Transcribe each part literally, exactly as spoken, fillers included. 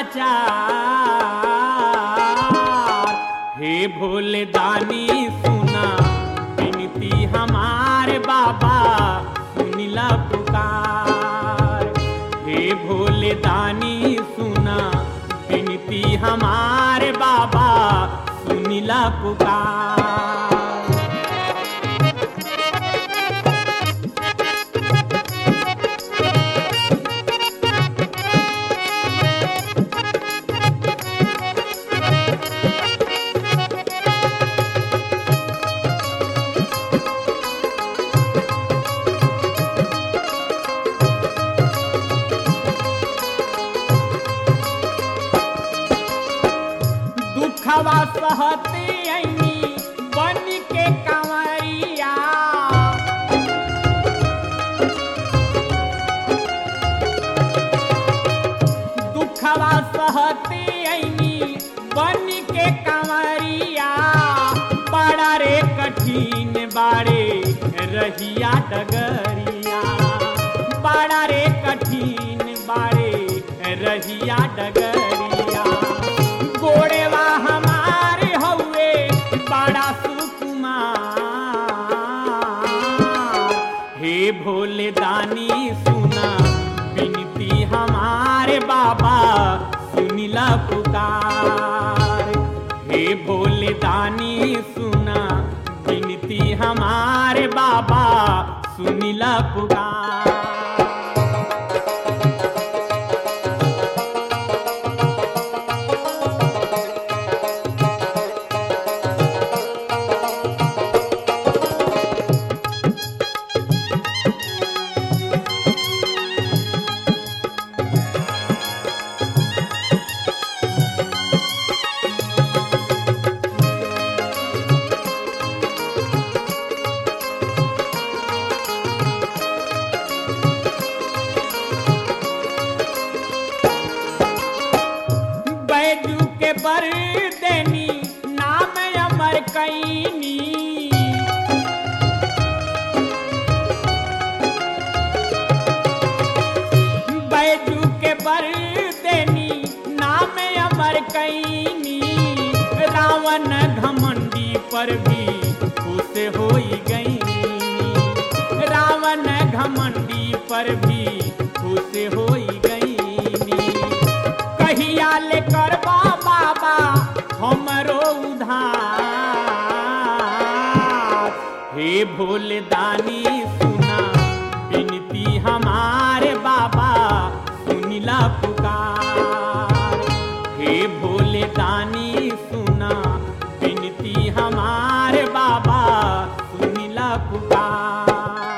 लाचार। हे भोले दानी सुना विनती हमारे बाबा सुनिला पुकार। हे भोले दानी सुना विनती हमारे बाबा सुनिला पुकार। दुखवा सहती ऐनी बन के कंवरिया। दुखवा सहती ऐनी बन के कंवरिया। बड़ा रे कठिन बाड़े रहिया डगरिया। बड़ा रे कठिन बाड़े रहिया डगरिया। गोड़ेवा हमारे हौवे बड़ा सुकुमार। हे भोले दानी सुना विनती हमारे बाबा सुनिला पुकार। हे भोले दानी सुना विनती हमारे बाबा सुनिला पुकार। बैजू के बर देनी नाम अमर कैनी। बैजू के बर देनी नाम अमर कैनी। रावण घमंडी पर भी खुश होई गई। रावण घमंडी पर भी खुश होई गई। कहिया ले करबा बाबा हमरो उधार। हे भोले दानी सुना विनती हमारे बाबा सुनिला पुकार। हे भोले दानी सुना विनती हमारे बाबा सुनिला पुकार।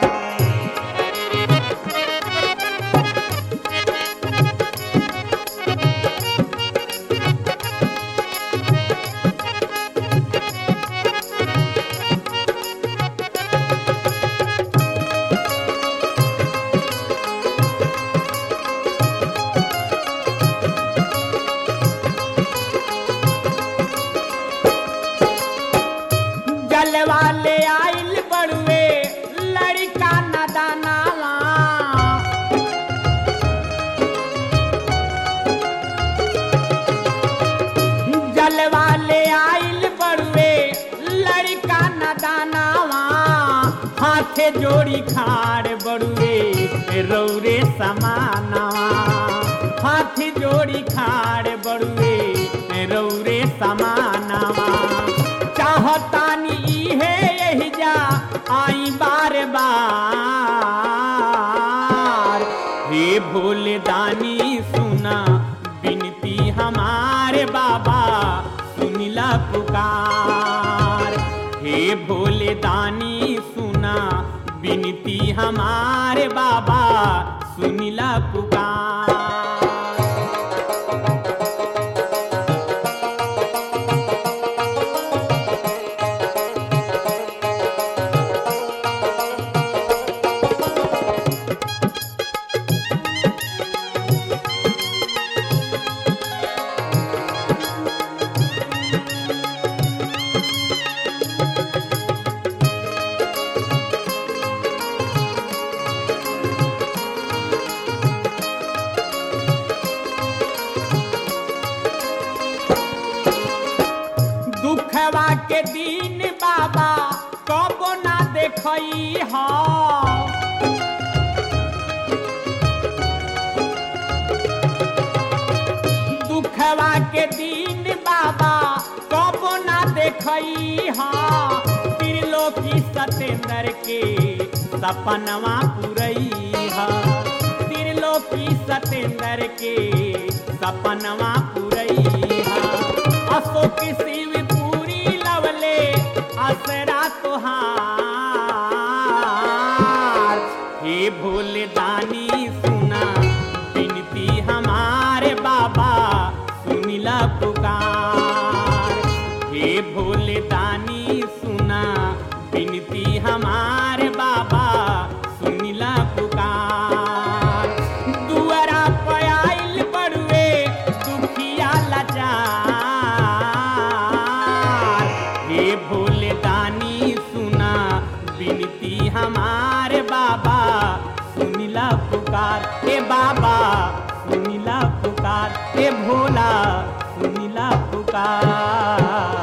वाले आइल बड़ुए लड़का नदानावा। जल वाले आइल बड़ुए लड़का नदानावा। हाथे जोड़ी खाड़ बड़ुए रौरे समानावा। हाथी जोड़ी खाड़ बड़ुए रौरे समानावा। चाहतानी है यही जा आई बार बार। हे भोले दानी सुना विनती हमारे बाबा सुनिला पुकार। हे भोले दानी सुना विनती हमारे बाबा सुनिला पुकार। दुखवा के दिन बाबा कबो ना देखई हा दुखवा के दिन बाबा कबो ना देखई हा त्रिलोकी सतेंद्र के सपनवा पुरई हा त्रिलोकी सतेंद्र के सपनवा पुरई हा अशोक शिवपुरी लवले असरा तुहार हे भोले दानी सुना बिनती हमारे बाबा सुनिला पुकार हे भोले दानी सुना बिनती हमारे बाबा सुनिला पुकार दुआरा पयाइल बड़ुए दुखिया लाचार हे भोले दानी सुना बिनती हमारे बाबा सुनिला पुकार हे बाबा सुनिला पुकार हे भोला सुनिला पुकार।